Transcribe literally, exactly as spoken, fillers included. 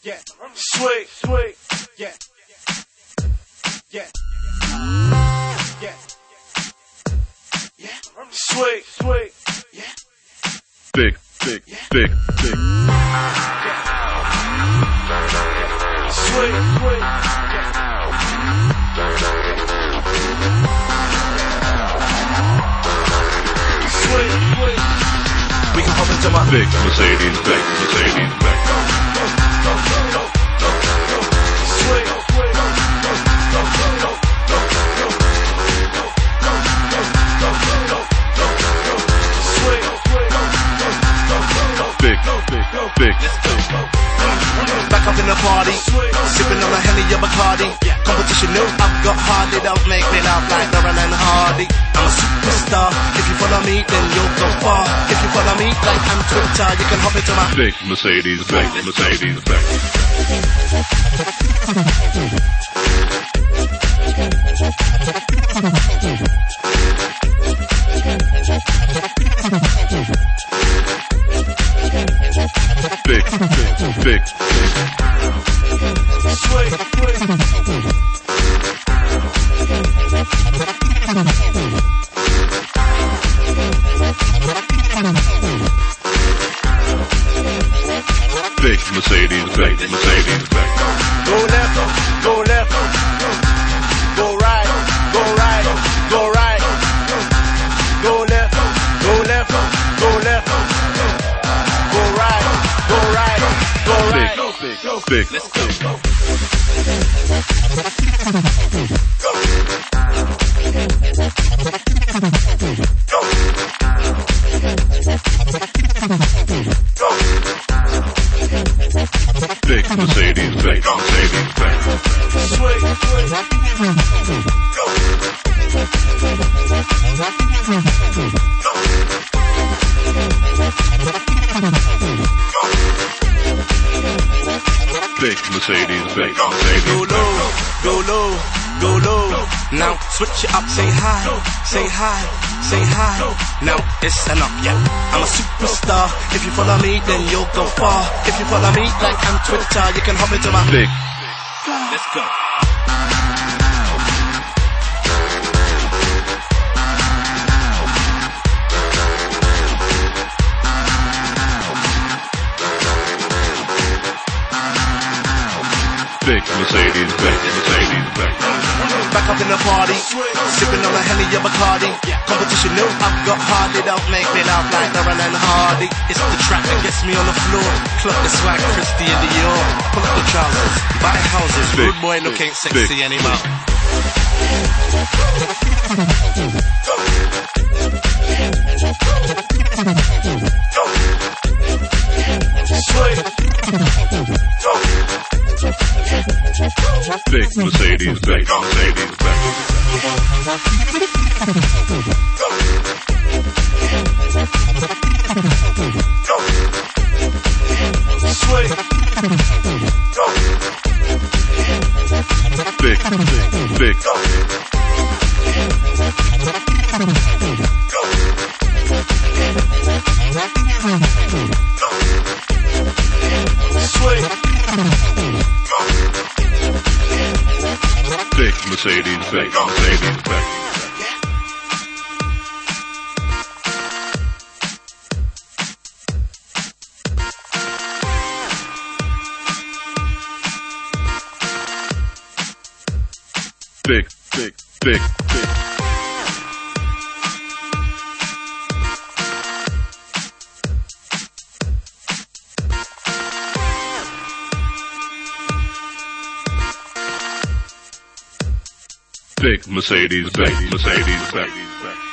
yeah, sweet, sweet, yeah, yeah, yeah, yeah, sweet, sweet, yeah, big, big, big, big, yeah, sweet, sweet, yeah, sweet, sweet. We can hop into my big Mercedes, big Mercedes, big. Big, big, big. back up in the party, sipping on a Henny or Bacardi. Competition, no, I've got Hardy. Don't make me laugh like Laurel and Hardy. I'm a superstar. If you follow me, then you'll go far. If you follow me like I'm Twitter, you can hop into my big Mercedes, big Mercedes, big. Big, big, big. Sweet, sweet. Big Mercedes, big Mercedes, big. Go left, go left, go right, go right, go right, go left, go left, go left, go right, go right, go right. Big, big, big. Let's go. Big Mercedes, big Mercedes, big. Sweet, sweet. Big Mercedes, big Mercedes. Go low, go low, go low. Now switch it up, say hi, say hi, say hi. Now it's enough, yeah. I'm a superstar. If you follow me, then you'll go far. If you follow me like I'm Twitter, you can hop into my big. Let's go. Big Mercedes, big Mercedes, big. Back up in the party, sipping on a Henny or Bacardi. Competition, no, I've got Hardy. Don't make me laugh like Laurel and Hardy. It's the track that gets me on the floor. Clock the swag, Christy in the Dior. Pull up the trousers, buy houses. Big, Rude boy look ain't sexy big. anymore. Sweet. Big Mercedes, big Mercedes, big. Sweet. Big, big, big. Sweet. Big Mercedes, big Mercedes, big. Big, big, big, big. Big Mercedes, big Mercedes, big.